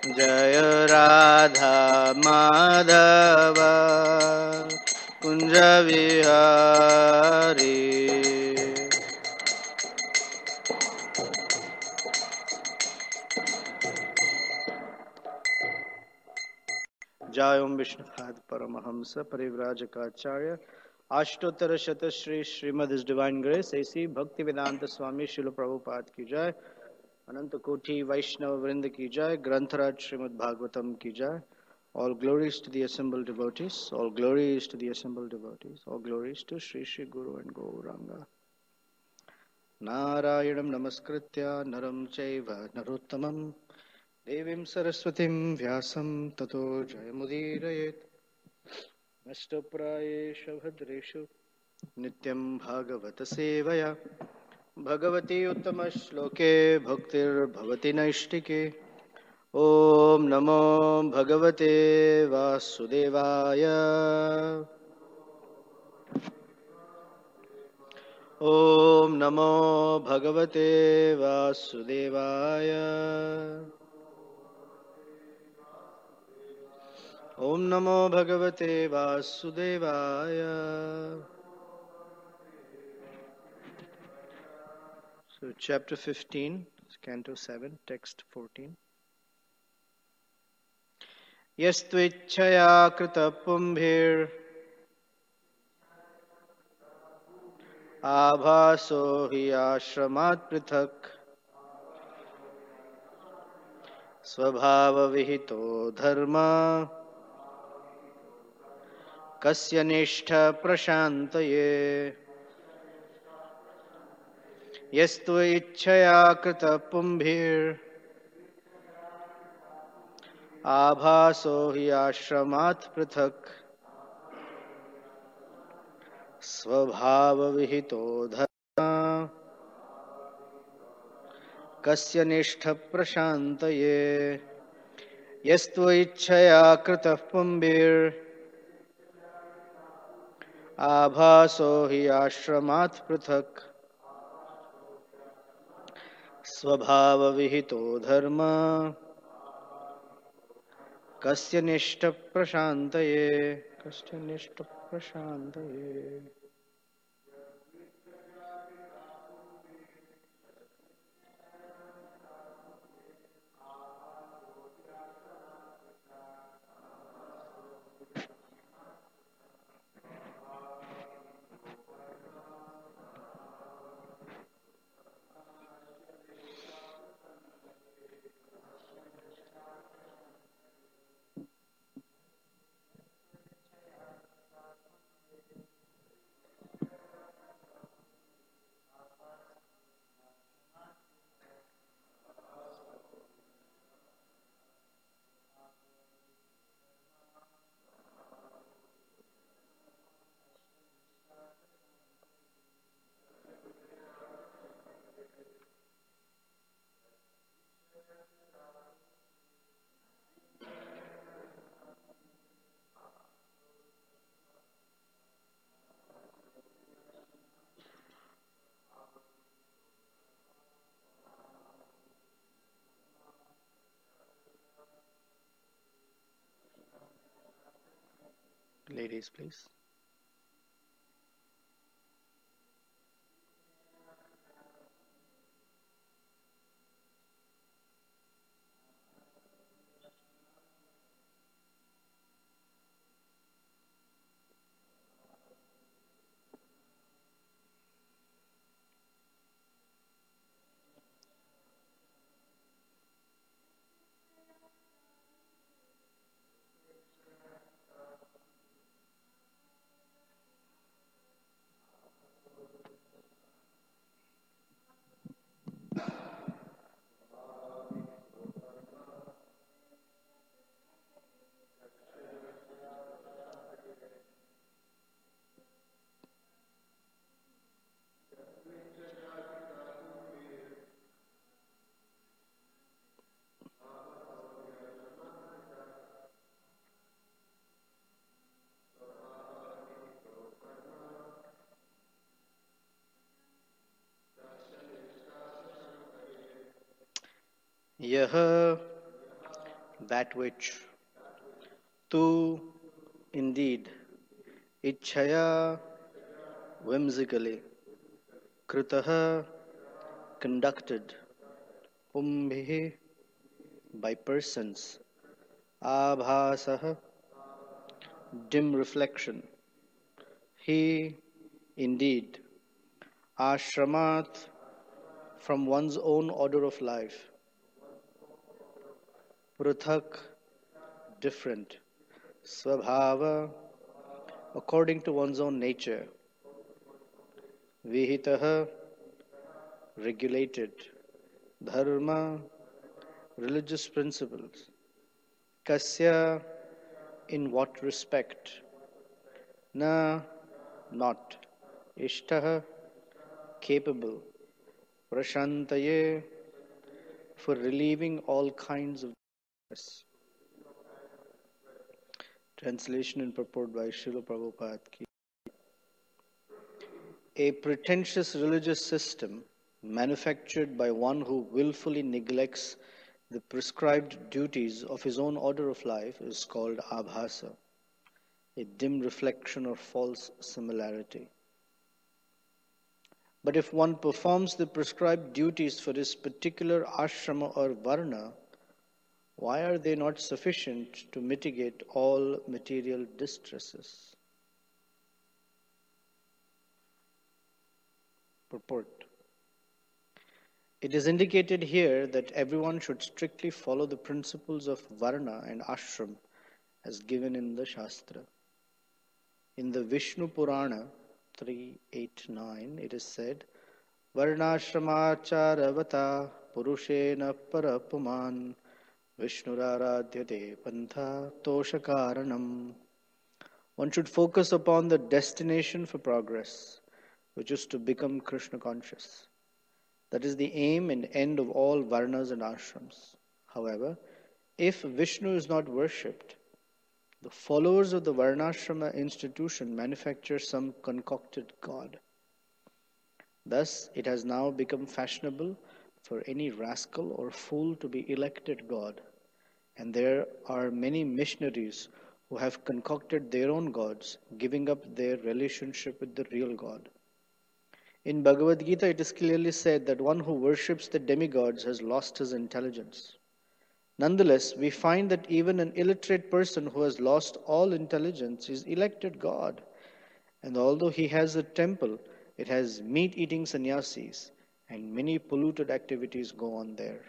जय राधा माधव कुंज विहारी। जय ओम विष्णुपाद परमहंस परिव्राजकाचार्य अष्टोत्तर शत श्री श्रीमद डिवाइन ग्रेस ऐसी भक्ति वेदांत स्वामी शिल प्रभुपाद की जय। अनंत कोटि वैष्णव वृंद की जय। ग्रंथराज श्रीमद् भागवतम की जय। All glories to the assembled devotees. All glories to the assembled devotees. All glories to Sri Sri Guru and Gauranga. Narayanam namaskritya naram chaiva narottamam devim saraswatim vyasam tato jayamudirayet. Nashtoprayesha bhadreshu nityam bhagavata sevaya bhagavati uttama shloke bhaktir bhavati naishtike. ओम नमो भगवते वासुदेवाय। ओम नमो भगवते वासुदेवाय। ओम नमो भगवते वासुदेवाय। So chapter 15, canto 7, text 14. यस्त्वेच्छया कृतपुंभिर् आभासो हि आश्रमात् पृथक् स्वभावविहितो धर्म कस्य निष्ठ प्रशान्तये। यस्तु इच्छया कृतपुंभिर् आभासो हि आश्रमात् पृथक् स्वभावविहितो धर्म कस्य निष्ठ प्रशान्तये। यस्तु इच्छया कृतः पुंभिर् आभासो हि आश्रमात् पृथक् स्वभावविहितो धर्म कस्य निष्ठ प्रशान्तये। कस्य निष्ठ प्रशान्तये। Ladies, please. यह that which tu indeed ichhaya whimsically kritah conducted pumbhi by persons abhasah dim reflection he indeed ashramat from one's own order of life pruthak different swabhava according to one's own nature vihitah regulated dharma religious principles kasya in what respect na not ishtah capable prashantaye for relieving all kinds of distress. Translation and purport by Srila Prabhupada ki. A pretentious religious system manufactured by one who willfully neglects the prescribed duties of his own order of life is called abhasa, a dim reflection or false similarity. But if one performs the prescribed duties for his particular ashrama or varna, why are they not sufficient to mitigate all material distresses? Purport. It is indicated here that everyone should strictly follow the principles of varna and ashram as given in the Shastra. In the Vishnu Purana 389, it is said, Varnashramarcharavata purushena parapuman Vishnuraradhyate pantha toshakaranam. One should focus upon the destination for progress, which is to become Krishna conscious. That is the aim and end of all varnas and ashrams. However, if Vishnu is not worshipped, the followers of the Varnashrama institution manufacture some concocted god. Thus, it has now become fashionable for any rascal or fool to be elected god, and there are many missionaries who have concocted their own gods, giving up their relationship with the real God. In Bhagavad Gita, it is clearly said that one who worships the demigods has lost his intelligence. Nonetheless, we find that even an illiterate person who has lost all intelligence is elected God. And although he has a temple, it has meat-eating sannyasis, and many polluted activities go on there.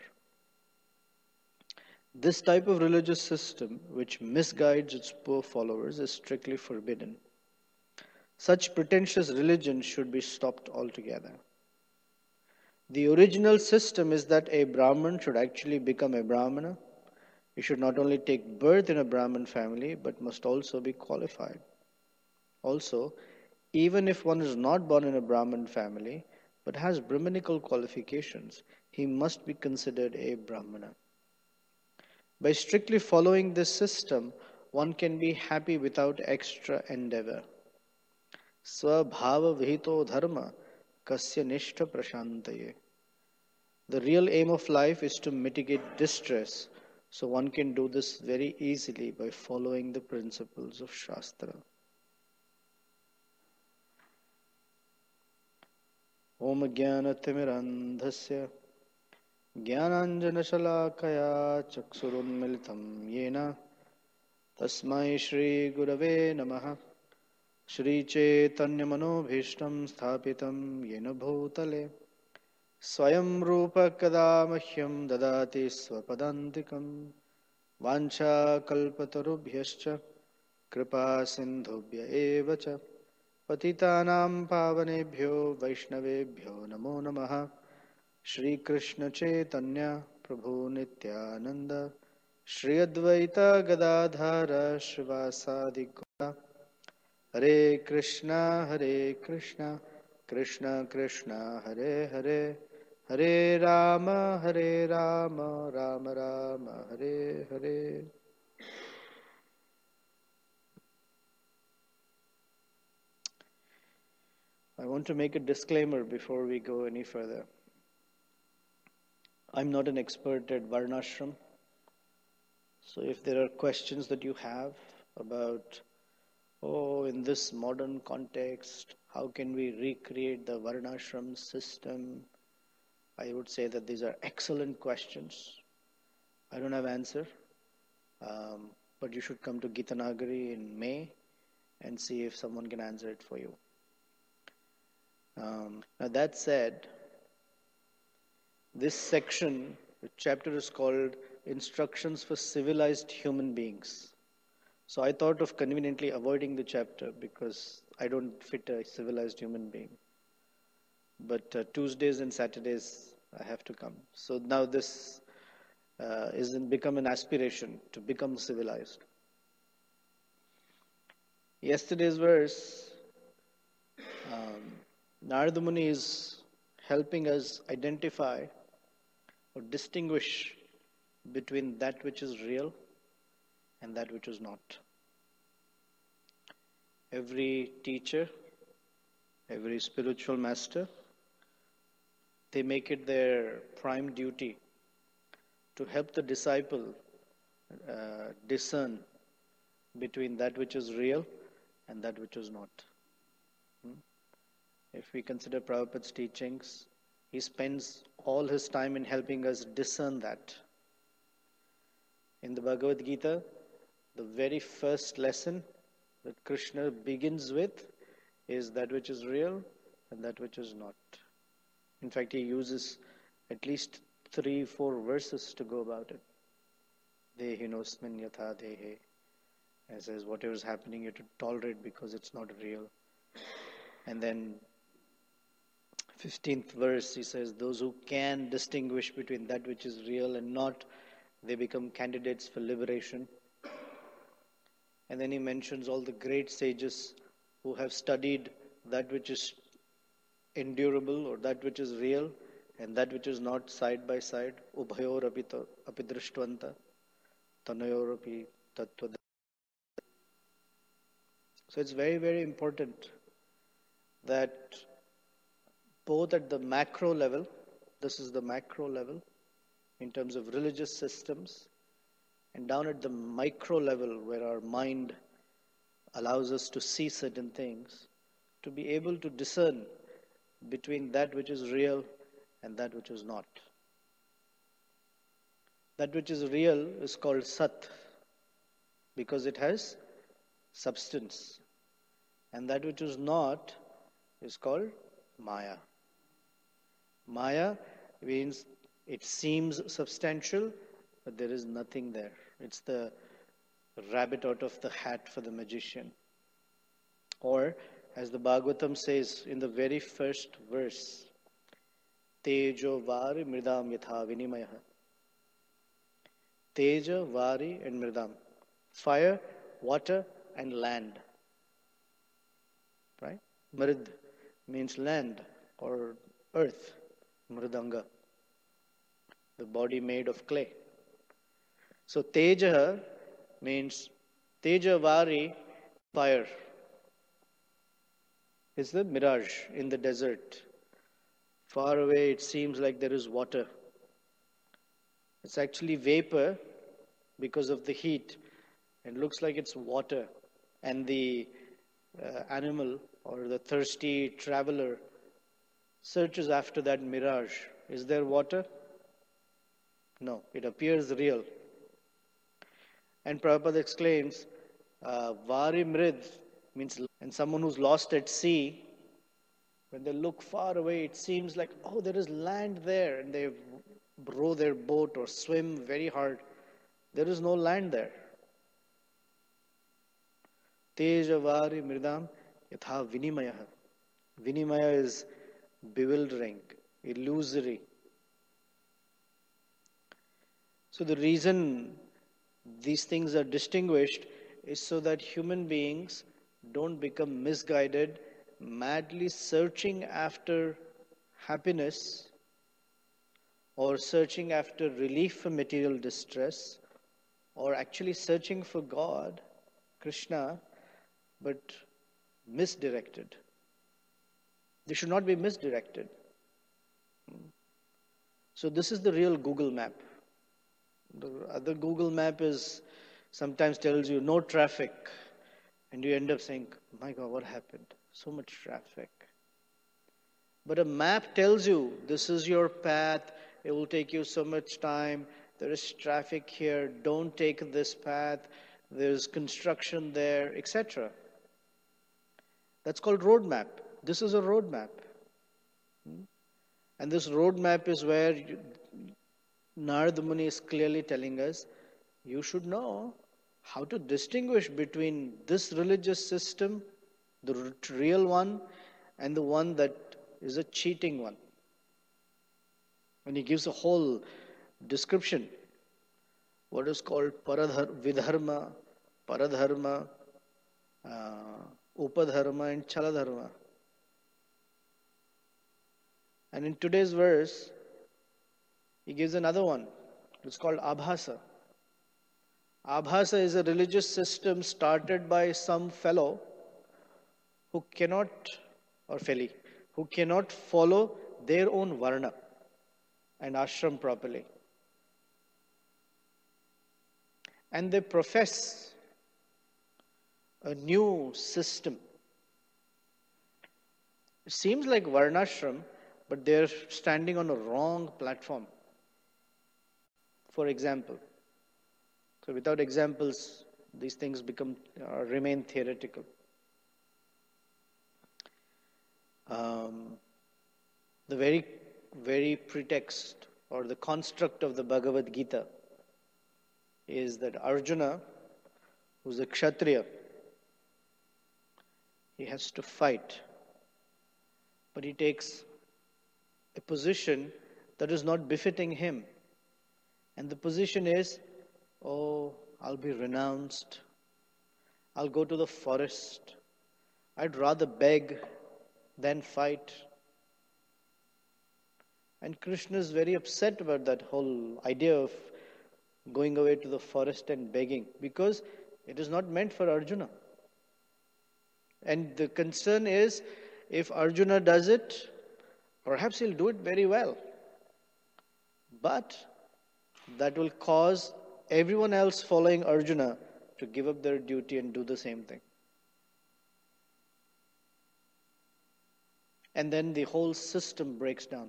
This type of religious system, which misguides its poor followers, is strictly forbidden. Such pretentious religion should be stopped altogether. The original system is that a Brahman should actually become a Brahmana. He should not only take birth in a Brahmin family, but must also be qualified. Also, even if one is not born in a Brahmin family, but has Brahminical qualifications, he must be considered a Brahmana. By strictly following this system, one can be happy without extra endeavor. Swabhava vihito dharma kasya nishtha prashantaye. The real aim of life is to mitigate distress, so one can do this very easily by following the principles of Shastra. Om Jnana Timirandhasya Jnananjana Shalakaya Chaksurunmilitam Yena Tasmai Shri Gurave Namaha Shri Chaitanya Manobhishtam Sthapitam Yena Bhutale Swayam Rupa Kada Mahyam Dadati Swapadantikam Vancha Kalpatarubhyascha Kripa Sindhubhya Evacha Patitanam Pavanebhyo Vaishnavebhyo Namo Namaha Shri Krishna Chaitanya Prabhu Nityananda Shri Advaita Gadadhara Shivasadi Gaura Hare Krishna Krishna Krishna Hare Hare Hare Rama Rama Rama Hare Hare. I want to make a disclaimer before we go any further. I'm not an expert at Varnashram, So if there are questions that you have about, in this modern context, how can we recreate the Varnashram system? I would say that these are excellent questions. I don't have answer, but you should come to Gitanagari in May and see if someone can answer it for you. Now that said, this section, the chapter is called Instructions for Civilized Human Beings. So I thought of conveniently avoiding the chapter because I don't fit a civilized human being. But Tuesdays and Saturdays I have to come. So now this is become an aspiration to become civilized. Yesterday's verse, Narada Muni is helping us identify or distinguish between that which is real and that which is not. Every teacher, every spiritual master, they make it their prime duty to help the disciple discern between that which is real and that which is not. If we consider Prabhupada's teachings, he spends all his time in helping us discern that. In the Bhagavad Gita, the very first lesson that Krishna begins with is that which is real and that which is not. In fact, he uses at least 3-4 verses to go about it. Dehinosmin yatha dehe. He says, whatever is happening, you have to tolerate because it's not real. And then 15th verse, he says, those who can distinguish between that which is real and not, they become candidates for liberation. And then he mentions all the great sages who have studied that which is endurable or that which is real and that which is not side by side. Ubhayor apidrishtwanta tanayor api tattva. So it's very, very important that both at the macro level, this is the macro level in terms of religious systems, and down at the micro level where our mind allows us to see certain things, to be able to discern between that which is real and that which is not. That which is real is called Sat because it has substance. And that which is not is called Maya. Maya means it seems substantial, but there is nothing there. It's the rabbit out of the hat for the magician. Or, as the Bhagavatam says in the very first verse, Tejo Vari Mridam Yatha Vinimaya. Teja, Vari and Mridam. Fire, water and land. Right? Mrid means land or earth. Mridanga. The body made of clay. So Teja means Teja Vari, fire. It's the mirage in the desert. Far away it seems like there is water. It's actually vapor because of the heat. It looks like it's water. And the animal or the thirsty traveler searches after that mirage. Is there water? No, it appears real. And Prabhupada exclaims, Vari Mrid means, and someone who's lost at sea, when they look far away, it seems like, there is land there, and they row their boat or swim very hard. There is no land there. Teja Vari Mridam Yatha Vinimaya. Vinimaya is bewildering, illusory. So the reason these things are distinguished is so that human beings don't become misguided, madly searching after happiness or searching after relief from material distress or actually searching for God, Krishna, but misdirected. They should not be misdirected. So this is the real Google map. The other Google map is sometimes tells you no traffic, and you end up saying, my God, what happened? So much traffic. But a map tells you this is your path, it will take you so much time, there is traffic here, don't take this path, there's construction there, etc. That's called roadmap. This is a roadmap. And this roadmap is where Narada Muni is clearly telling us, you should know how to distinguish between this religious system, the real one, and the one that is a cheating one. And he gives a whole description, what is called vidharma, paradharma, upadharma, and chaladharma. And in today's verse, he gives another one. It's called Abhasa. Abhasa is a religious system started by some fellow who cannot, or felly, who cannot follow their own varna and ashram properly. And they profess a new system. It seems like varnashram, but they're standing on a wrong platform. For example, so without examples, these things remain theoretical. The very pretext or the construct of the Bhagavad Gita is that Arjuna, who's a Kshatriya, he has to fight, but he takes a position that is not befitting him. And the position is, oh, I'll be renounced. I'll go to the forest. I'd rather beg than fight. And Krishna is very upset about that whole idea of going away to the forest and begging, because it is not meant for Arjuna. And the concern is, if Arjuna does it, perhaps he'll do it very well. But that will cause everyone else following Arjuna to give up their duty and do the same thing. And then the whole system breaks down.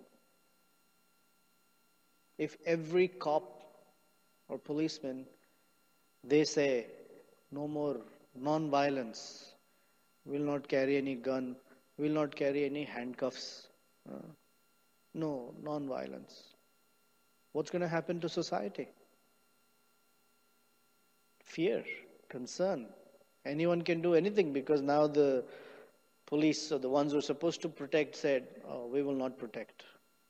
If every cop or policeman, they say, no more non-violence, will not carry any gun, will not carry any handcuffs, no, non-violence. What's going to happen to society? Fear, concern. Anyone can do anything because now the police or the ones who are supposed to protect said, oh, we will not protect.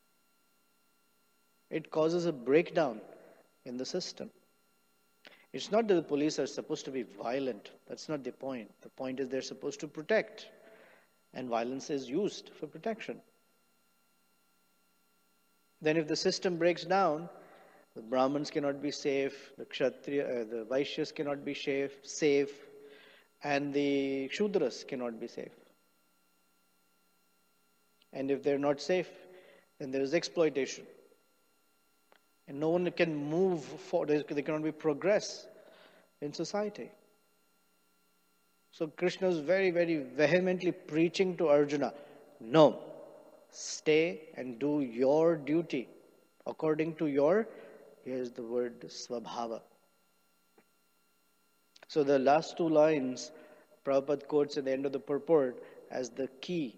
It causes a breakdown in the system. It's not that the police are supposed to be violent. That's not the point. The point is they're supposed to protect. And violence is used for protection. Then if the system breaks down, the Brahmins cannot be safe, the Vaishyas cannot be safe, and the Shudras cannot be safe. And if they're not safe, then there is exploitation. And no one can move forward, there cannot be progress in society. So Krishna is very, very vehemently preaching to Arjuna, no, stay and do your duty according to your, here's the word, svabhava. So the last two lines, Prabhupada quotes at the end of the purport as the key.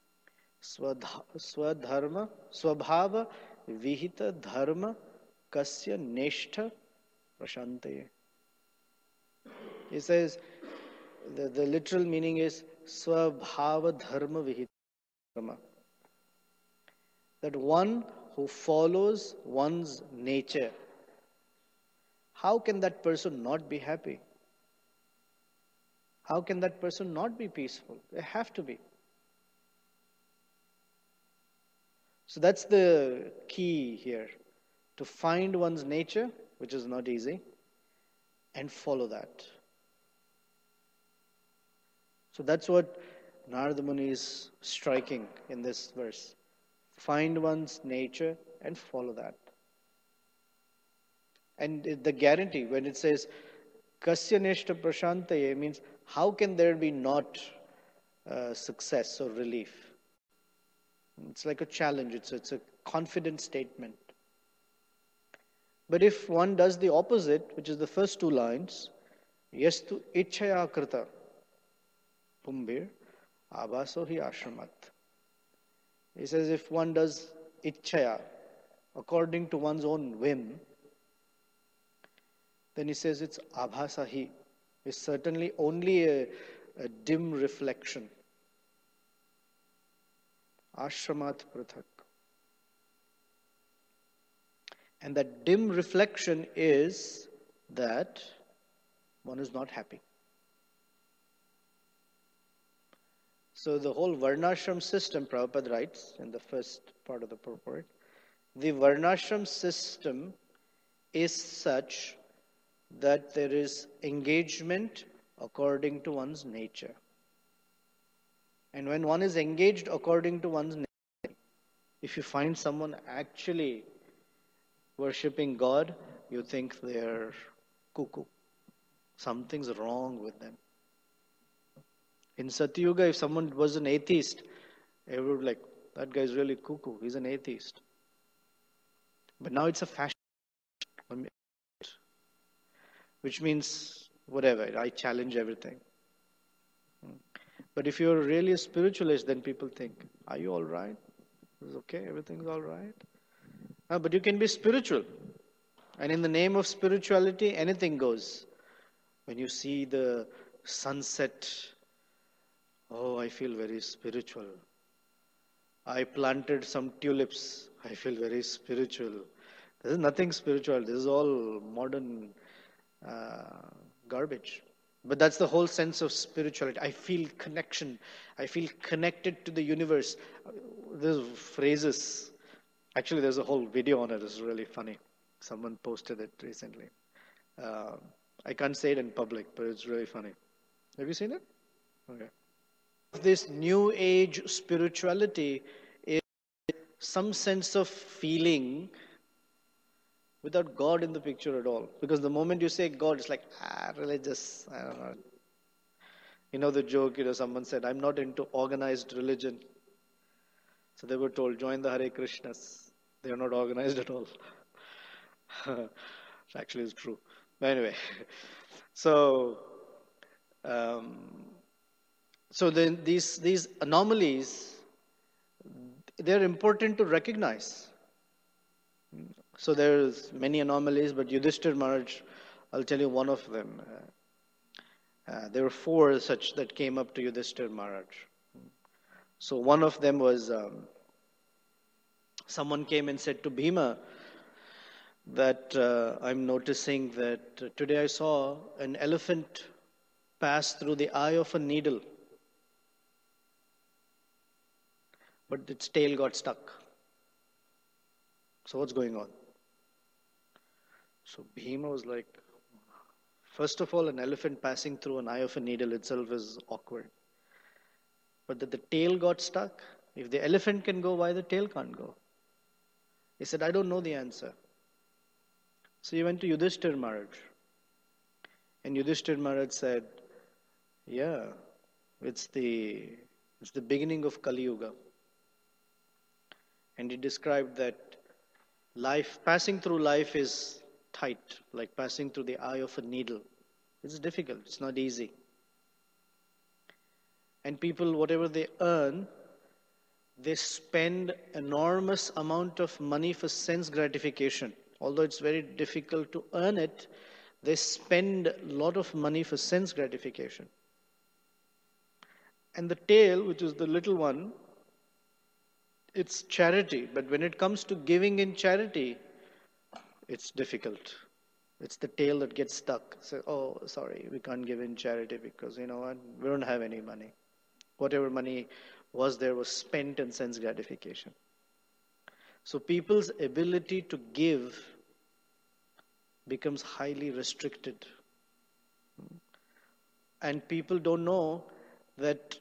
Swadharma, svabhava, vihita dharma, kasya neshtha prashantaya. He says, the literal meaning is swabhava dharma vihita dharma. That one who follows one's nature, how can that person not be happy? How can that person not be peaceful? They have to be. So that's the key here. To find one's nature, which is not easy, and follow that. So that's what Narada Muni is striking in this verse. Find one's nature and follow that. And the guarantee, when it says Kasya neshta prashantaye, means how can there be not success or relief? It's like a challenge, it's a confident statement. But if one does the opposite, which is the first two lines, yastu ichhaya krita pumbir abhaso hi ashramat. He says if one does ichhaya according to one's own whim, then he says it's abhasahi. It's certainly only a dim reflection. Ashramat prathak. And that dim reflection is that one is not happy. So the whole Varnashram system, Prabhupada writes in the first part of the purport, the Varnashram system is such that there is engagement according to one's nature. And when one is engaged according to one's nature, if you find someone actually worshipping God, you think they're cuckoo. Something's wrong with them. In Satyuga, if someone was an atheist, everyone would be like, that guy's really cuckoo, he's an atheist. But now it's a fashion, which means whatever, I challenge everything. But if you're really a spiritualist, then people think, are you all right? Is okay? Everything's all right? But you can be spiritual. And in the name of spirituality, anything goes. When you see the sunset, oh, I feel very spiritual. I planted some tulips. I feel very spiritual. This is nothing spiritual. This is all modern garbage. But that's the whole sense of spirituality. I feel connection. I feel connected to the universe. There's phrases. Actually, there's a whole video on it. It's really funny. Someone posted it recently. I can't say it in public, but it's really funny. Have you seen it? Okay. This new age spirituality is some sense of feeling without God in the picture at all. Because the moment you say God, it's like, religious, I don't know. You know the joke, someone said, I'm not into organized religion. So they were told, join the Hare Krishnas. They are not organized at all. Actually, it's true. But anyway, so then these anomalies, they're important to recognize. So there's many anomalies, but Yudhishthira Maharaj, I'll tell you one of them. There were four such that came up to Yudhishthira Maharaj. So one of them was, someone came and said to Bhima that I'm noticing that today I saw an elephant pass through the eye of a needle, but its tail got stuck. So what's going on? So Bhima was like, first of all, an elephant passing through an eye of a needle itself is awkward. But that the tail got stuck, if the elephant can go, why the tail can't go? He said, I don't know the answer. So he went to Yudhishthira Maharaj. And Yudhishthira Maharaj said, yeah, it's the beginning of Kali Yuga. And he described that passing through life is tight, like passing through the eye of a needle. It's difficult, it's not easy. And people, whatever they earn, they spend enormous amount of money for sense gratification. Although it's very difficult to earn it, they spend a lot of money for sense gratification. And the tail, which is the little one, it's charity. But when it comes to giving in charity, it's difficult. It's the tail that gets stuck. So, oh, sorry, we can't give in charity because, you know what, we don't have any money. Whatever money was there was spent in sense gratification. So people's ability to give becomes highly restricted. And people don't know that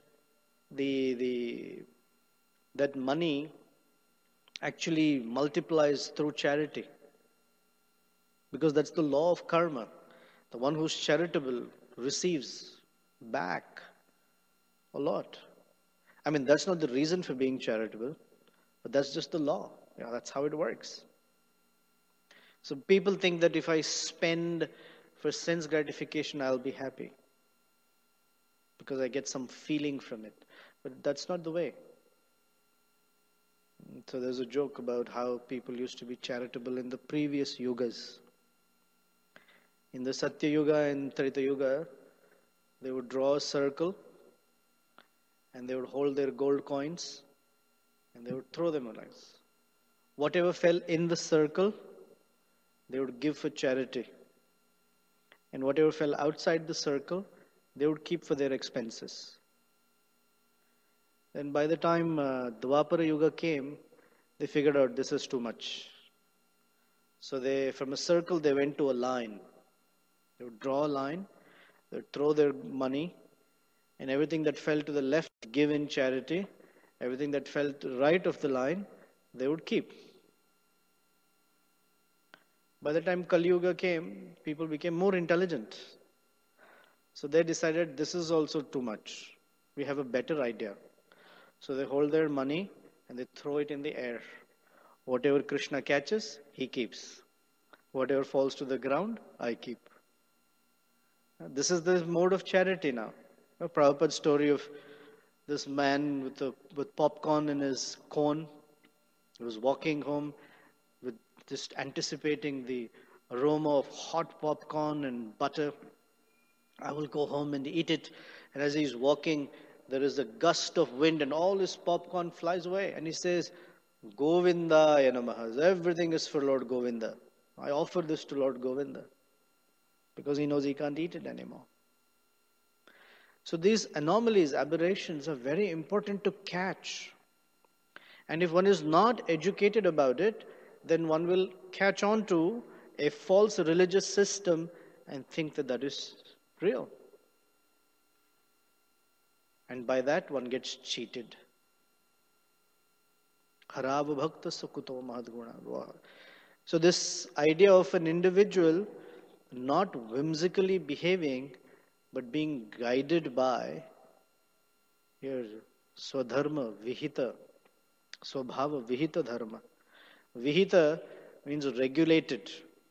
that money actually multiplies through charity. Because that's the law of karma. The one who's charitable receives back a lot. I mean, that's not the reason for being charitable, but that's just the law. Yeah, that's how it works. So people think that if I spend for sense gratification, I'll be happy because I get some feeling from it. But that's not the way. So there's a joke about how people used to be charitable in the previous yugas. In the Satya Yuga and Treta Yuga, they would draw a circle and they would hold their gold coins and they would throw them away. Whatever fell in the circle, they would give for charity. And whatever fell outside the circle, they would keep for their expenses. And by the time Dwapara Yuga came, they figured out this is too much. So from a circle, they went to a line. They would draw a line, they would throw their money, and everything that fell to the left, give in charity. Everything that fell to the right of the line, they would keep. By the time Kali Yuga came, people became more intelligent. So they decided this is also too much. We have a better idea. So they hold their money and they throw it in the air. Whatever Krishna catches, he keeps. Whatever falls to the ground, I keep. This is the mode of charity now. Prabhupada's story of this man with popcorn in his cone. He was walking home with just anticipating the aroma of hot popcorn and butter. I will go home and eat it. And as he's walking, there is a gust of wind and all his popcorn flies away. And he says, Govindaya Namaha. Everything is for Lord Govinda. I offer this to Lord Govinda. Because he knows he can't eat it anymore. So these anomalies, aberrations are very important to catch. And if one is not educated about it, then one will catch on to a false religious system and think that that is real. And by that one gets cheated. Harava bhakta sukuto mahadguna. So this idea of an individual not whimsically behaving, but being guided by here swadharma, vihita, swabhava, vihita dharma. Vihita means regulated.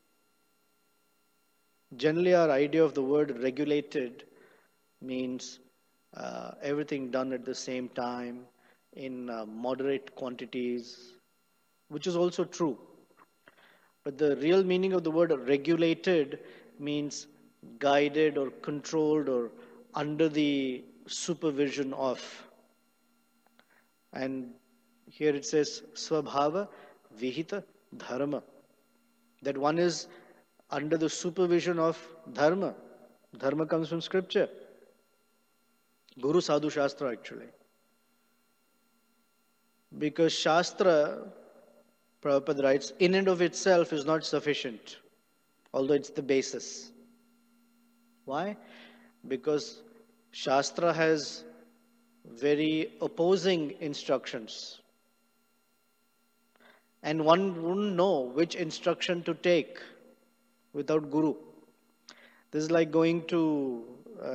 Generally, our idea of the word regulated means everything done at the same time in moderate quantities, which is also true. But the real meaning of the word regulated means guided or controlled or under the supervision of. And here it says swabhava vihita dharma. That one is under the supervision of dharma. Dharma comes from scripture. Guru Sadhu Shastra actually. Because Shastra, Prabhupada writes, in and of itself is not sufficient, although it's the basis. Why? Because Shastra has very opposing instructions. And one wouldn't know which instruction to take without Guru. This is like going to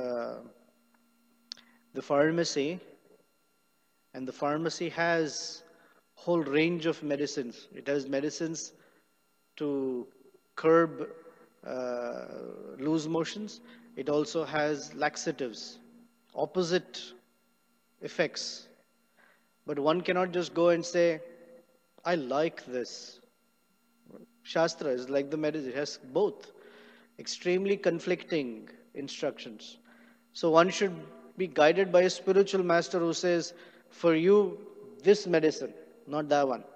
the pharmacy, and the pharmacy has whole range of medicines. It has medicines to curb loose motions. It also has laxatives, opposite effects. But one cannot just go and say, I like this. Shastra is like the medicine. It has both extremely conflicting instructions. So one should be guided by a spiritual master who says, for you, this medicine, not that one.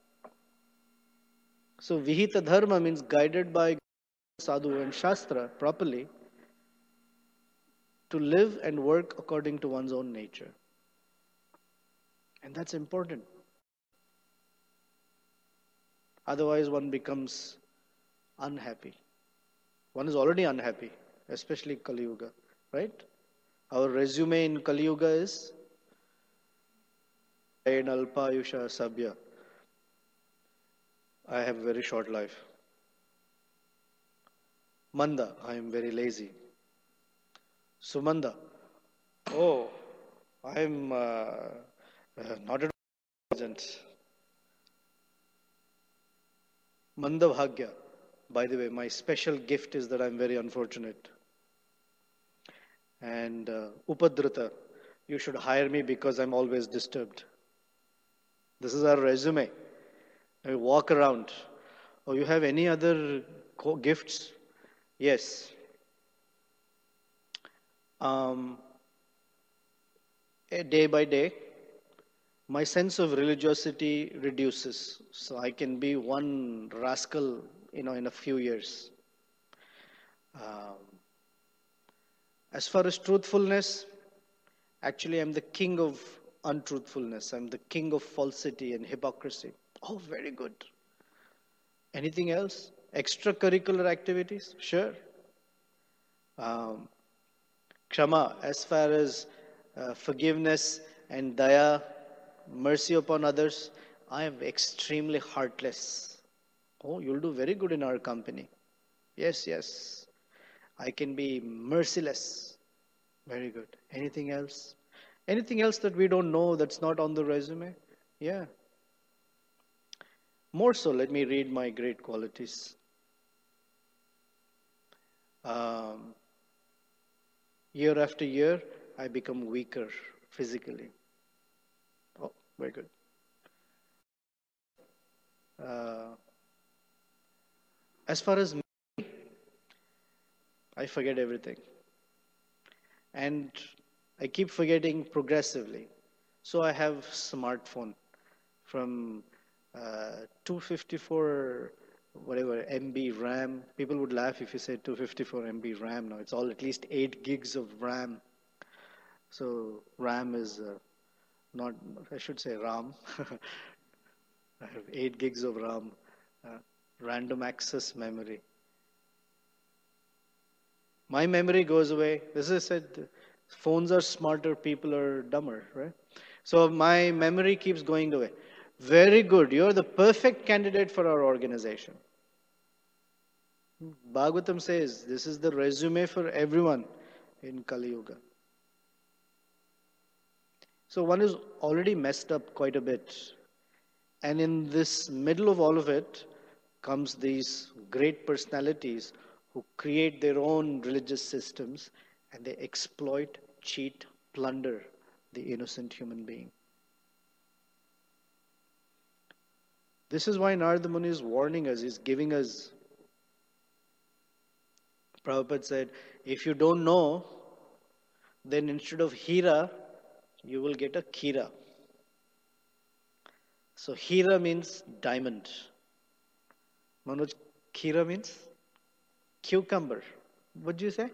So Vihita Dharma means guided by Sadhu and Shastra properly to live and work according to one's own nature. And that's important. Otherwise one becomes unhappy. One is already unhappy, especially Kali Yuga, right? Our resume in Kali Yuga is in Alpayusha Sabya. I have a very short life. Manda, I am very lazy. Sumanda, oh, I am not at all intelligent. Mandabhagya, by the way, my special gift is that I'm very unfortunate. And Upadrita, you should hire me because I'm always disturbed. This is our resume. I walk around. Oh, you have any other gifts? Yes. Day by day, my sense of religiosity reduces. So I can be one rascal, in a few years. Um, as far as truthfulness, actually, I'm the king of untruthfulness. I'm the king of falsity and hypocrisy. Oh, very good. Anything else? Extracurricular activities? Sure. Um, Kshama, as far as forgiveness and daya, mercy upon others, I am extremely heartless. Oh, you'll do very good in our company. Yes, yes. I can be merciless. Very good. Anything else? Anything else that we don't know that's not on the resume? Yeah. More so, let me read my great qualities. Um, Year after year, I become weaker physically. Oh, very good. Uh, as far as me, I forget everything. And I keep forgetting progressively. So I have smartphone from 254 whatever MB RAM. People would laugh if you say 254 MB RAM. Now it's all at least 8 gigs of RAM. So RAM is not, I should say RAM. I have 8 gigs of RAM, random access memory. My memory goes away. As I said, phones are smarter, people are dumber, right? So my memory keeps going away. Very good. You're the perfect candidate for our organization. Bhagavatam says this is the resume for everyone in Kali Yuga. So one is already messed up quite a bit. And in this middle of all of it comes these great personalities who create their own religious systems and they exploit, cheat, plunder the innocent human being. This is why Narada Muni is warning us, he's giving us. Prabhupada said, if you don't know, then instead of Hira, you will get a Kira. So Hira means diamond. Manoj, Kira means cucumber. What did you say?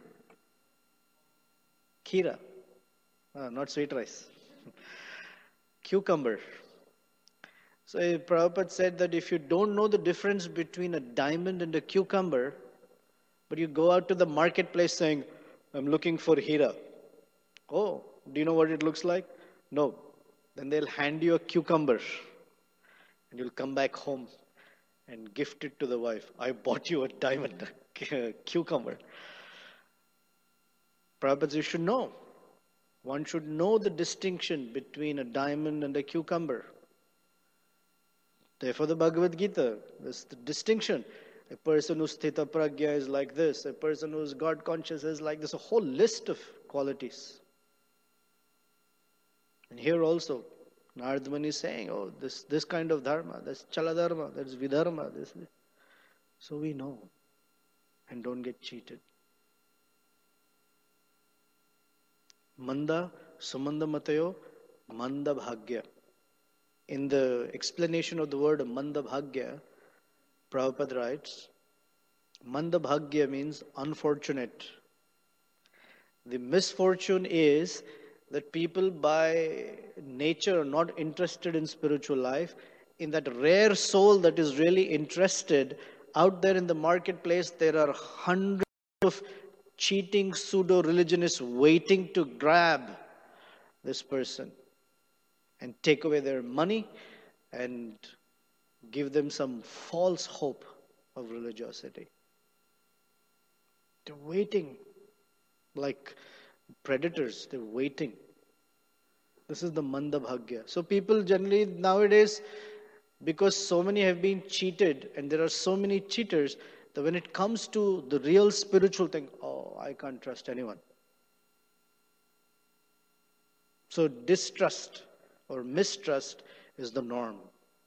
Kira. Not sweet rice. Cucumber. So Prabhupada said that if you don't know the difference between a diamond and a cucumber, but you go out to the marketplace saying, I'm looking for Hira. Oh, do you know what it looks like? No. Then they'll hand you a cucumber and you'll come back home and gift it to the wife. I bought you a diamond, cucumber. Prabhupada, you should know. One should know the distinction between a diamond and a cucumber. Therefore, the Bhagavad Gita, this the distinction. A person who's sthita pragya is like this. A person who's God conscious is like this. A whole list of qualities. And here also, Narada Muni is saying, oh, this kind of dharma, that's chala dharma, that's vidharma. This. So we know and don't get cheated. Manda, Sumanda Matayo, Manda Bhagya. In the explanation of the word Manda Bhagya, Prabhupada writes, Manda Bhagya means unfortunate. The misfortune is that people by nature are not interested in spiritual life. In that rare soul that is really interested, out there in the marketplace, there are hundreds of cheating pseudo-religionists waiting to grab this person and take away their money and give them some false hope of religiosity. They're waiting like predators. They're waiting. This is the mandabhagya. So people generally nowadays, because so many have been cheated and there are so many cheaters, that when it comes to the real spiritual thing, oh, I can't trust anyone. So distrust or mistrust is the norm.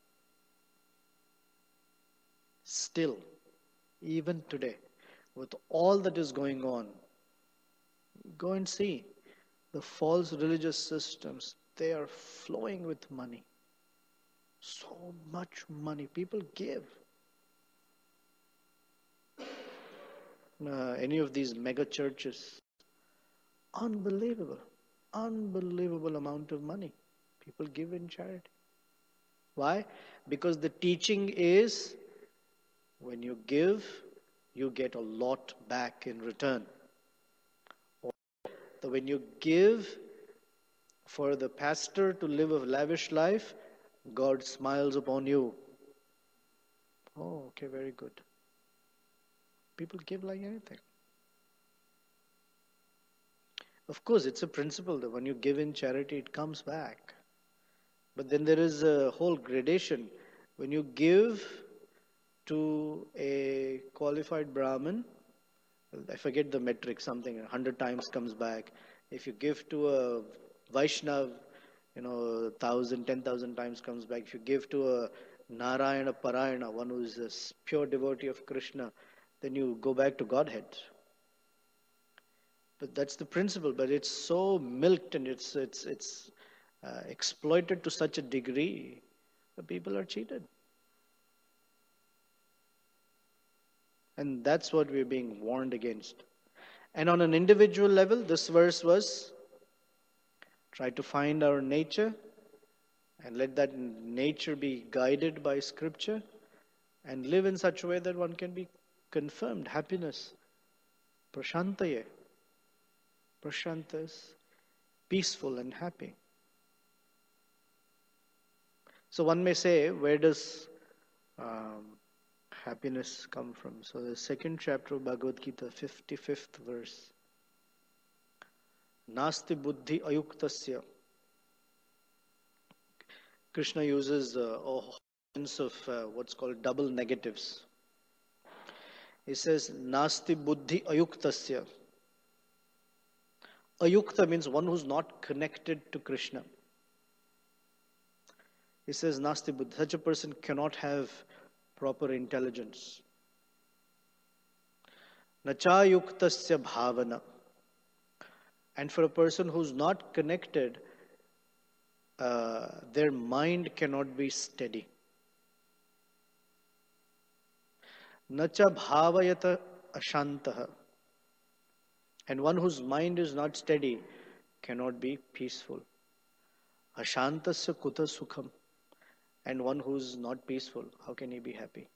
Still, even today, with all that is going on, go and see the false religious systems. They are flowing with money. So much money. People give. Any of these mega churches, unbelievable amount of money people give in charity. Why? Because the teaching is when you give, you get a lot back in return. Or when you give for the pastor to live a lavish life, God smiles upon you. Oh, okay, very good. People give like anything. Of course, it's a principle that when you give in charity, it comes back. But then there is a whole gradation. When you give to a qualified Brahmin, I forget the metric, something 100 times comes back. If you give to a Vaishnav, 1,000, 10,000 times comes back. If you give to a Narayana Parayana, one who is a pure devotee of Krishna, then you go back to Godhead. But that's the principle. But it's so milked and it's exploited to such a degree that people are cheated. And that's what we're being warned against. And on an individual level, this verse was, try to find our nature and let that nature be guided by Scripture and live in such a way that one can be confirmed. Happiness. Prashantaye. Prashanta is peaceful and happy. So one may say, where does happiness come from? So the second chapter of Bhagavad Gita, 55th verse. Nasti buddhi ayuktasya. Krishna uses a sense of what's called double negatives. He says, Nasti buddhi ayuktasya. Ayukta means one who's not connected to Krishna. He says, Nasti buddhi. Such a person cannot have proper intelligence. Nachayuktasya bhavana. And for a person who's not connected, their mind cannot be steady. Nacha bhavayata ashantaha. And one whose mind is not steady cannot be peaceful. Ashantasya kuta sukham. And one who's not peaceful, how can he be happy?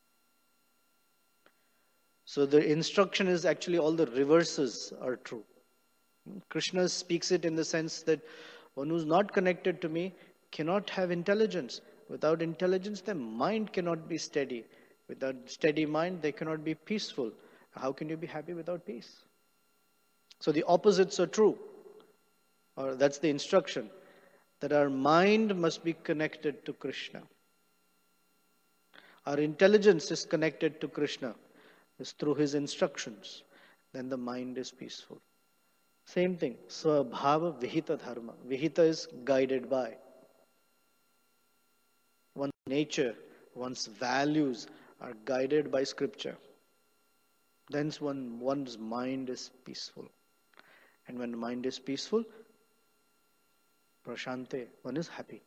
So the instruction is actually all the reverses are true. Krishna speaks it in the sense that one who's not connected to me cannot have intelligence. Without intelligence, their mind cannot be steady. Without steady mind, they cannot be peaceful. How can you be happy without peace? So the opposites are true. Or that's the instruction. That our mind must be connected to Krishna. Our intelligence is connected to Krishna. It's through his instructions. Then the mind is peaceful. Same thing. Svabhava vihita dharma. Vihita is guided by. One's nature, one's values are guided by Scripture. Then one's mind is peaceful. And when the mind is peaceful, prashante, one is happy.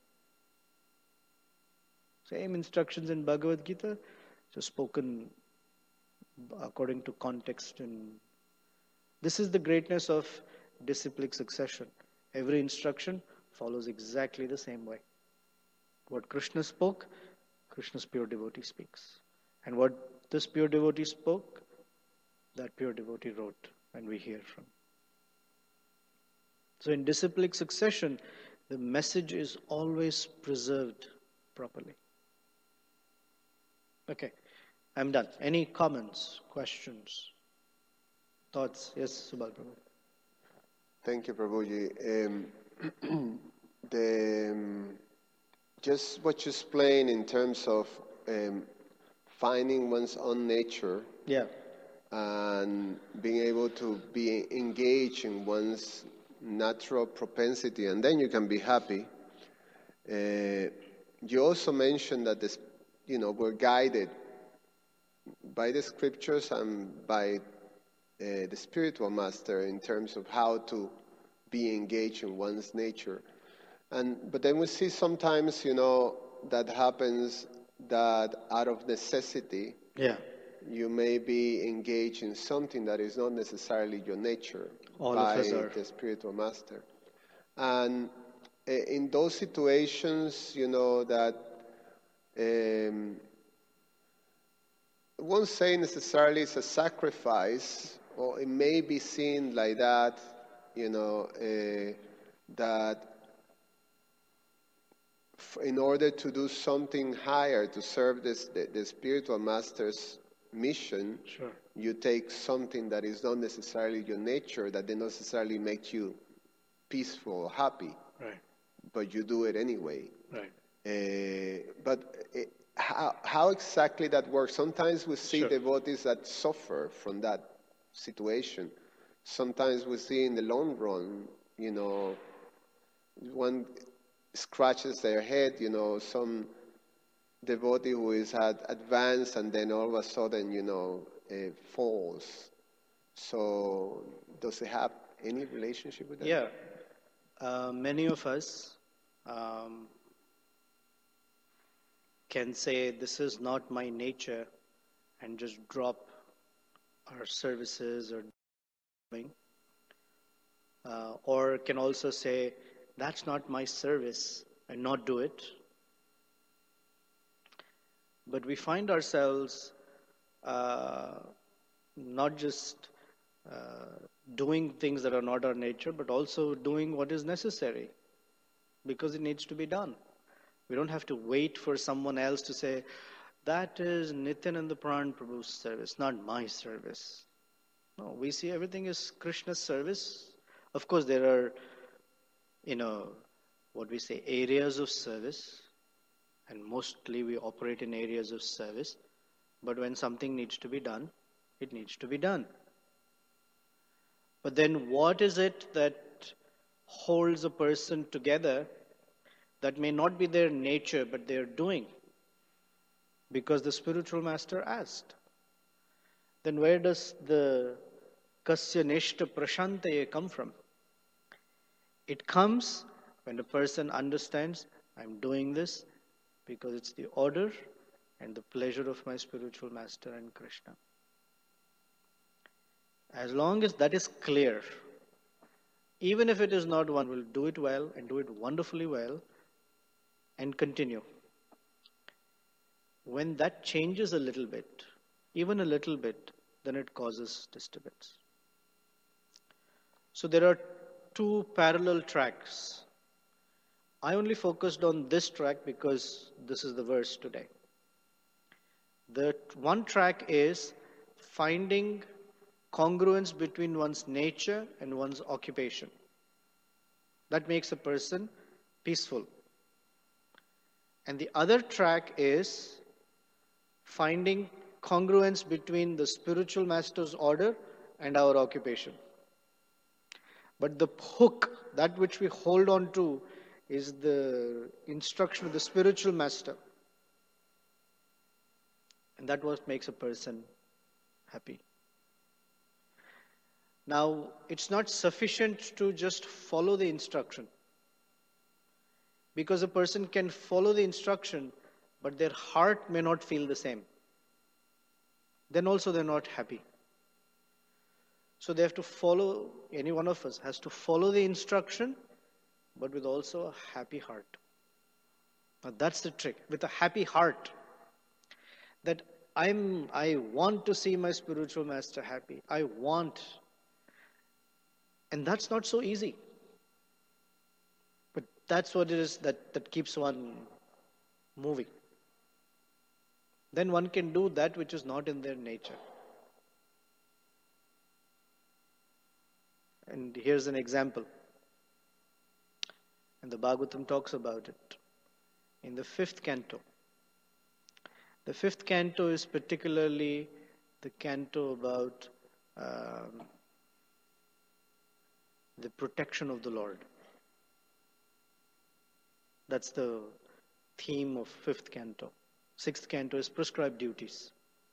Same instructions in Bhagavad Gita, just spoken according to context. And this is the greatness of disciplic succession. Every instruction follows exactly the same way. What Krishna spoke, Krishna's pure devotee speaks. And what this pure devotee spoke, that pure devotee wrote, and we hear from. So in disciplic succession, the message is always preserved properly. Okay, I'm done. Any comments, questions? Thoughts? Yes, Subal Prabhu. Thank you, Prabhuji. The, just what you explained in terms of finding one's own nature Yeah. and being able to be engaged in one's natural propensity, and then you can be happy. You also mentioned that this, we're guided by the scriptures and by the spiritual master in terms of how to be engaged in one's nature. But then we see sometimes, that happens that out of necessity, Yeah. you may be engaged in something that is not necessarily your nature All by of us are. the spiritual master. And in those situations, that won't say necessarily it's a sacrifice, or it may be seen like that, that in order to do something higher, to serve the spiritual master's mission, Sure. you take something that is not necessarily your nature, that they not necessarily make you peaceful, happy, Right. but you do it anyway. Right. But how exactly that works? Sometimes we see Sure. devotees that suffer from that situation. Sometimes we see in the long run, one scratches their head, some devotee who is at advanced and then all of a sudden, falls. So does it have any relationship with that? Yeah. Many of us can say, this is not my nature, and just drop our services or doing. Or can also say, that's not my service, and not do it. But we find ourselves not just doing things that are not our nature, but also doing what is necessary because it needs to be done. We don't have to wait for someone else to say, that is Nityananda Pran Prabhu's service, not my service. No, we see everything is Krishna's service. Of course, there are, what we say, areas of service, and mostly we operate in areas of service. But when something needs to be done, it needs to be done. But then what is it that holds a person together that may not be their nature, but they are doing? Because the spiritual master asked. Then where does the Kasya Neshta Prashantaye come from? It comes when a person understands, I'm doing this because it's the order and the pleasure of my spiritual master and Krishna. As long as that is clear, even if it is not, one will do it well and do it wonderfully well and continue. When that changes a little bit, even a little bit, then it causes disturbance. So there are two parallel tracks. I only focused on this track because this is the verse today. The one track is finding congruence between one's nature and one's occupation. That makes a person peaceful. And the other track is finding congruence between the spiritual master's order and our occupation. But the hook, that which we hold on to, is the instruction of the spiritual master. And that what makes a person happy. Now, it's not sufficient to just follow the instruction. Because a person can follow the instruction, but their heart may not feel the same. Then also they're not happy. So they have to follow, any one of us has to follow the instruction, but with also a happy heart. Now that's the trick, with a happy heart. That I want to see my spiritual master happy. I want. And that's not so easy. But that's what it is that keeps one moving. Then one can do that which is not in their nature. And here's an example. And the Bhagavatam talks about it in the 5th canto. The 5th canto is particularly the canto about the protection of the Lord. That's the theme of 5th canto. 6th canto is prescribed duties.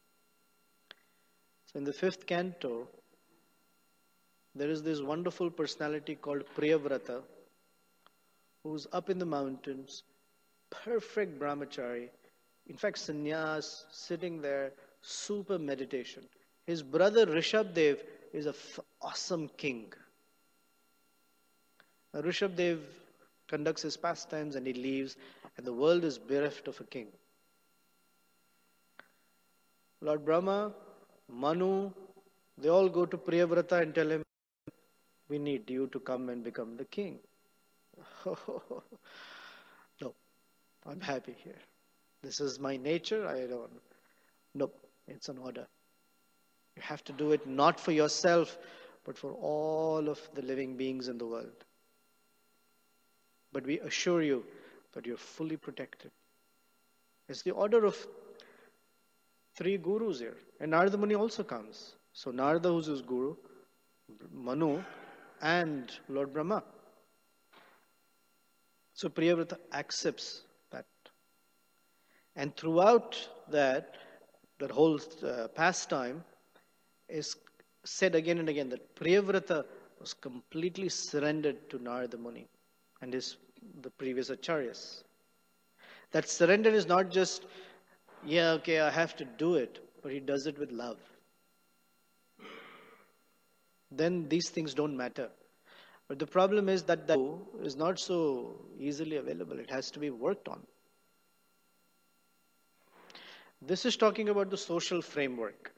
So in the 5th canto, there is this wonderful personality called Priyavrata, who's up in the mountains, perfect brahmachari, in fact sannyas, sitting there, super meditation. His brother Rishabdev is an awesome king. Now, Rishabdev conducts his pastimes and he leaves, and the world is bereft of a king. Lord Brahma, Manu, they all go to Priyavrata and tell him, we need you to come and become the king. No, I'm happy here. This is my nature. Nope, it's an order. You have to do it not for yourself, but for all of the living beings in the world. But we assure you that you're fully protected. It's the order of 3 gurus here. And Narada Muni also comes. So Narada, who's his guru, Manu, and Lord Brahma. So Priyavrata accepts that. And throughout that whole pastime is said again and again that Priyavrata was completely surrendered to Narada Muni and the previous acharyas. That surrender is not just, I have to do it, but he does it with love. Then these things don't matter. But the problem is that is not so easily available. It has to be worked on. This is talking about the social framework.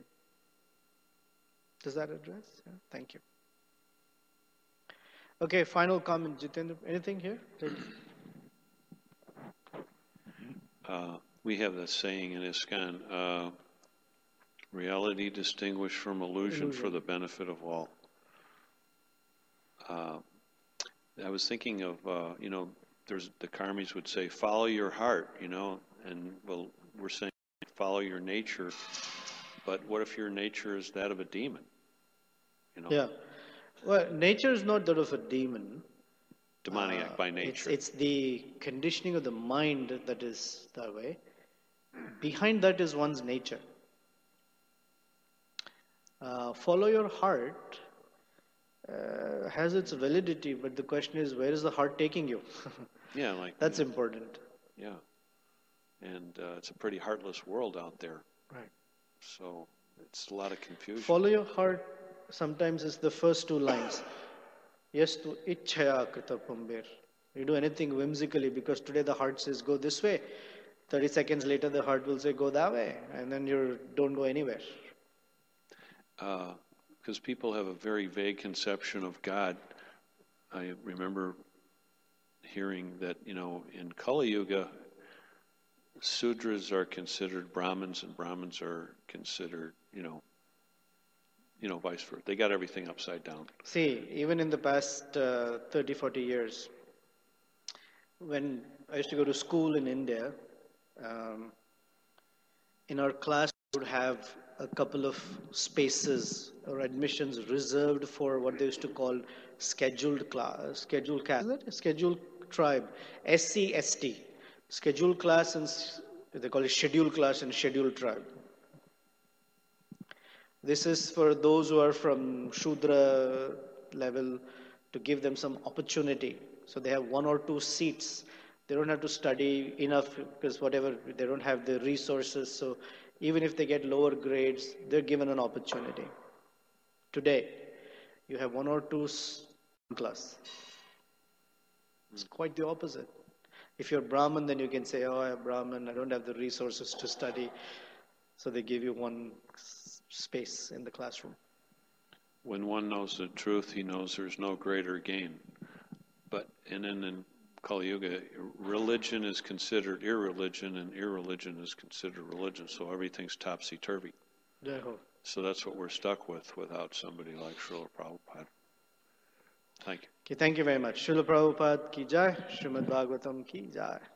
Does that address? Yeah, thank you. Okay, final comment, Jitendra. Anything here? We have that saying in ISKCON, reality distinguished from illusion for the benefit of all. I was thinking of, there's the Karmis would say, follow your heart, and we're saying follow your nature, but what if your nature is that of a demon? Yeah. Well, nature is not that of a demon. Demoniac by nature. It's the conditioning of the mind that is that way. Behind that is one's nature. Follow your heart has its validity, but the question is, where is the heart taking you? Yeah, that's important. Yeah, and it's a pretty heartless world out there. Right. So it's a lot of confusion. Follow your heart sometimes is the first 2 lines. Yes, tu ichchaya krita pumbir. You do anything whimsically because today the heart says go this way. 30 seconds later the heart will say go that way, and then you don't go anywhere. Because people have a very vague conception of God. I remember hearing that, in Kali Yuga, Sudras are considered Brahmins and Brahmins are considered, vice versa. They got everything upside down. See, even in the past 30, 40 years, when I used to go to school in India, in our class we would have a couple of spaces or admissions reserved for what they used to call scheduled tribe, SC, ST, scheduled class, and they call it scheduled class and scheduled tribe. This is for those who are from Shudra level, to give them some opportunity. So they have 1 or 2 seats. They don't have to study enough because they don't have the resources. So even if they get lower grades, they're given an opportunity. Today, you have 1 or 2 class. It's quite the opposite. If you're Brahmin, then you can say, I'm Brahmin, I don't have the resources to study. So they give you 1 space in the classroom. When one knows the truth, he knows there's no greater gain. But in Kali Yuga, religion is considered irreligion, and irreligion is considered religion. So everything's topsy-turvy. Yeah. So that's what we're stuck with without somebody like Srila Prabhupada. Thank you. Okay, thank you very much. Srila Prabhupada ki jai, Srimad Bhagavatam ki jai.